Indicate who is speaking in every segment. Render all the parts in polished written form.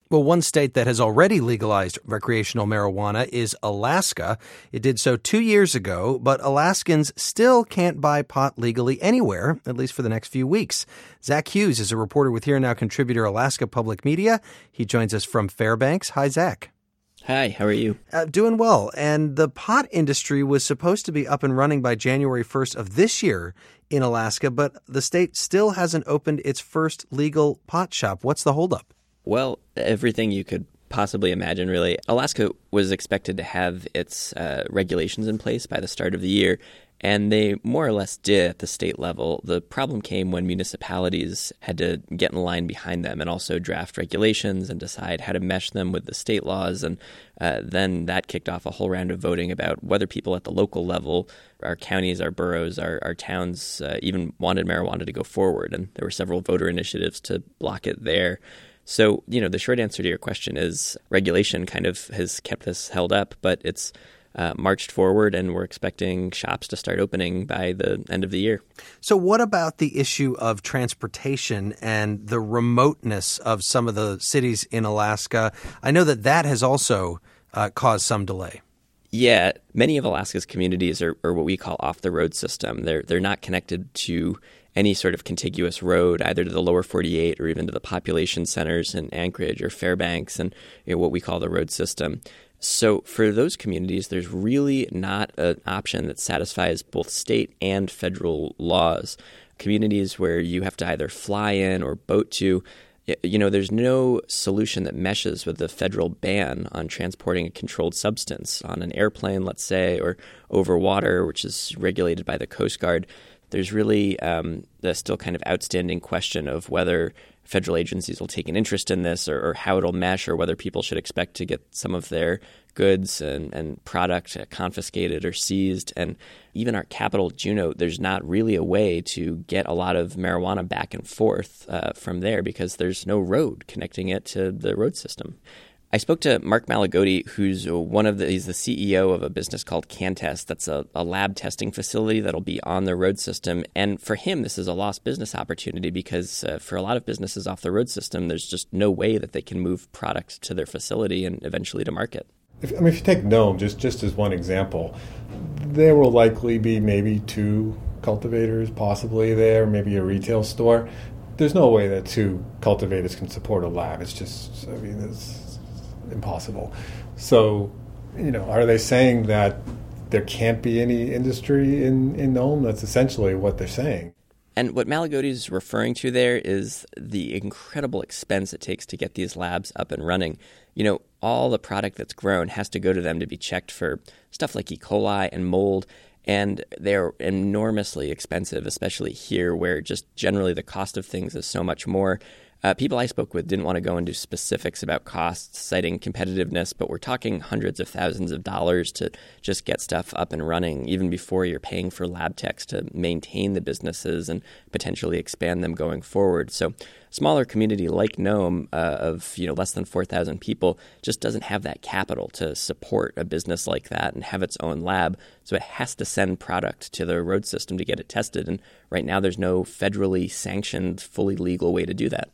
Speaker 1: Well, one state that has already legalized recreational marijuana is Alaska. It did so 2 years ago, but Alaskans still can't buy pot legally anywhere, at least for the next few weeks. Zach Hughes is a reporter with Here and Now contributor Alaska Public Media. He joins us from Fairbanks. Hi, Zach.
Speaker 2: Hi, how are you?
Speaker 1: Doing well. And the pot industry was supposed to be up and running by January 1st of this year in Alaska, but the state still hasn't opened its first legal pot shop. What's the holdup?
Speaker 2: Well, everything you could possibly imagine, really. Alaska was expected to have its regulations in place by the start of the year, and they more or less did at the state level. The problem came when municipalities had to get in line behind them and also draft regulations and decide how to mesh them with the state laws. And then that kicked off a whole round of voting about whether people at the local level, our counties, our boroughs, our towns, even wanted marijuana to go forward. And there were several voter initiatives to block it there. So, the short answer to your question is regulation kind of has kept this held up, but it's marched forward, and we're expecting shops to start opening by the end of the year.
Speaker 1: So what about the issue of transportation and the remoteness of some of the cities in Alaska? I know that has also caused some delay.
Speaker 2: Yeah, many of Alaska's communities are what we call off-the-road system. They're not connected to any sort of contiguous road, either to the lower 48 or even to the population centers in Anchorage or Fairbanks and what we call the road system. So for those communities, there's really not an option that satisfies both state and federal laws. Communities where you have to either fly in or boat to, there's no solution that meshes with the federal ban on transporting a controlled substance on an airplane, let's say, or over water, which is regulated by the Coast Guard. There's really the still kind of outstanding question of whether federal agencies will take an interest in this or how it'll mesh, or whether people should expect to get some of their goods and product confiscated or seized. And even our capital, Juneau, there's not really a way to get a lot of marijuana back and forth from there because there's no road connecting it to the road system. I spoke to Mark Malagotti, who's he's the CEO of a business called CanTest. That's a lab testing facility that'll be on the road system. And for him, this is a lost business opportunity because for a lot of businesses off the road system, there's just no way that they can move product to their facility and eventually to market.
Speaker 3: If you take Nome, just as one example, there will likely be maybe 2 cultivators possibly there, maybe a retail store. There's no way that 2 cultivators can support a lab. It's just, it's impossible. So, are they saying that there can't be any industry in Nome? That's essentially what they're saying.
Speaker 2: And what Malagotti is referring to there is the incredible expense it takes to get these labs up and running. All the product that's grown has to go to them to be checked for stuff like E. coli and mold, and they're enormously expensive, especially here where just generally the cost of things is so much more. People I spoke with didn't want to go into specifics about costs, citing competitiveness, but we're talking hundreds of thousands of dollars to just get stuff up and running, even before you're paying for lab techs to maintain the businesses and potentially expand them going forward. So a smaller community like Nome of less than 4,000 people just doesn't have that capital to support a business like that and have its own lab. So it has to send product to the road system to get it tested. And right now there's no federally sanctioned, fully legal way to do that.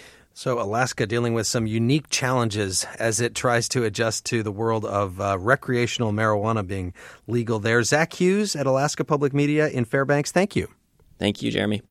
Speaker 1: So Alaska dealing with some unique challenges as it tries to adjust to the world of recreational marijuana being legal there. Zach Hughes at Alaska Public Media in Fairbanks, thank you.
Speaker 2: Thank you, Jeremy.